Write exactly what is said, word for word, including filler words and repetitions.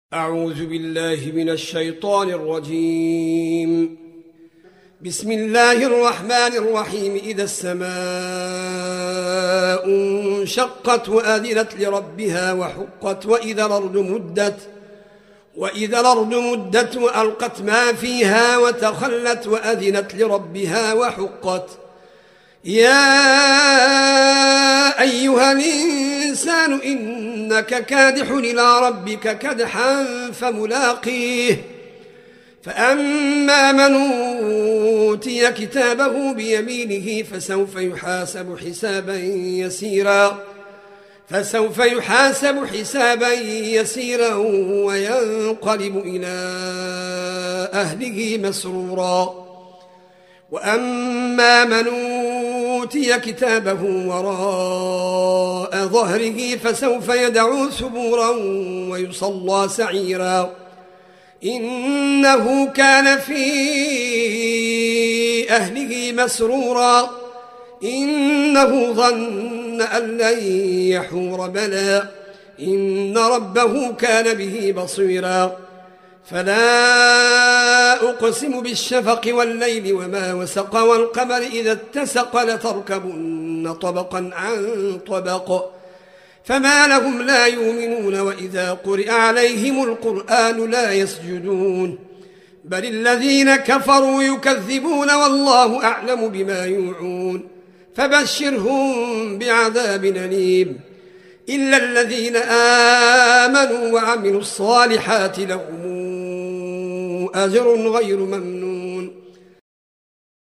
أعوذ بالله من الشيطان الرجيم. بسم الله الرحمن الرحيم. إذا السماء انشقت وأذنت لربها وحقت وإذا الأرض مدت وإذا الأرض مدت وألقت ما فيها وتخلت وأذنت لربها وحقت. يا أيها الإنسان إنك كادح إلى ربك كدحا فملاقيه. فأما من أوتي كتابه بيمينه فسوف يحاسب حسابا يسيرا فسوف يحاسب حسابا يسيرا وينقلب إلى أهله مسرورا. وأما من أوتي كتابه وراء ظهره فسوف يدعو ثبورا ويصلى سعيرا إنه كان في أهله مسرورا إنه ظن أن لن يحور بلى إن ربه كان به بصيرا. فلا أقسم بالشفق والليل وما وسق والقمر إذا اتسق لتركبن طبقا عن طبق فما لهم لا يؤمنون وإذا قرئ عليهم القرآن لا يسجدون بل الذين كفروا يكذبون والله أعلم بما يوعون فبشرهم بعذاب أليم إلا الذين آمنوا وعملوا الصالحات لهم أجر غير ممنون